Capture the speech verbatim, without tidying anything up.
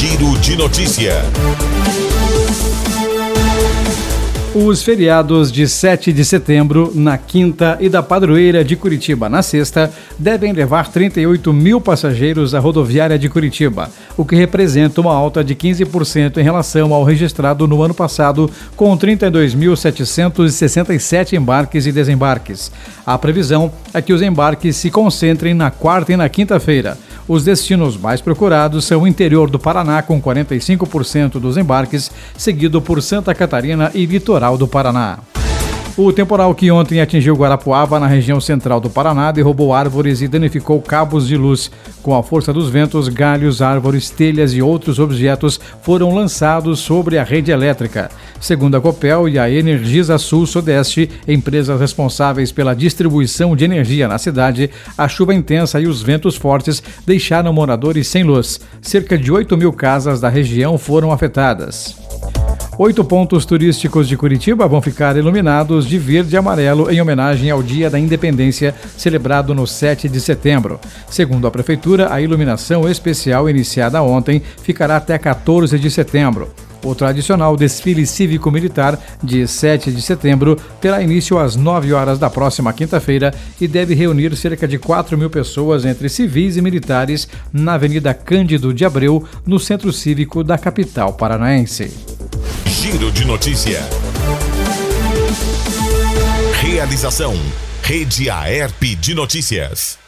Giro de Notícia. Os feriados de sete de setembro, na quinta, e da Padroeira de Curitiba, na sexta, devem levar trinta e oito mil passageiros à rodoviária de Curitiba, o que representa uma alta de quinze por cento em relação ao registrado no ano passado, com trinta e dois mil setecentos e sessenta e sete embarques e desembarques. A previsão é que os embarques se concentrem na quarta e na quinta-feira. Os destinos mais procurados são o interior do Paraná, com quarenta e cinco por cento dos embarques, seguido por Santa Catarina e litoral do Paraná. O temporal que ontem atingiu Guarapuava, na região central do Paraná, derrubou árvores e danificou cabos de luz. Com a força dos ventos, galhos, árvores, telhas e outros objetos foram lançados sobre a rede elétrica. Segundo a Copel e a Energisa Sul-Sudeste, empresas responsáveis pela distribuição de energia na cidade, a chuva intensa e os ventos fortes deixaram moradores sem luz. Cerca de oito mil casas da região foram afetadas. Oito pontos turísticos de Curitiba vão ficar iluminados de verde e amarelo em homenagem ao Dia da Independência, celebrado no sete de setembro. Segundo a Prefeitura, a iluminação especial iniciada ontem ficará até quatorze de setembro. O tradicional desfile cívico-militar de sete de setembro terá início às nove horas da próxima quinta-feira e deve reunir cerca de quatro mil pessoas entre civis e militares na Avenida Cândido de Abreu, no Centro Cívico da capital paranaense. Giro de Notícia. Realização: Rede Aerp de Notícias.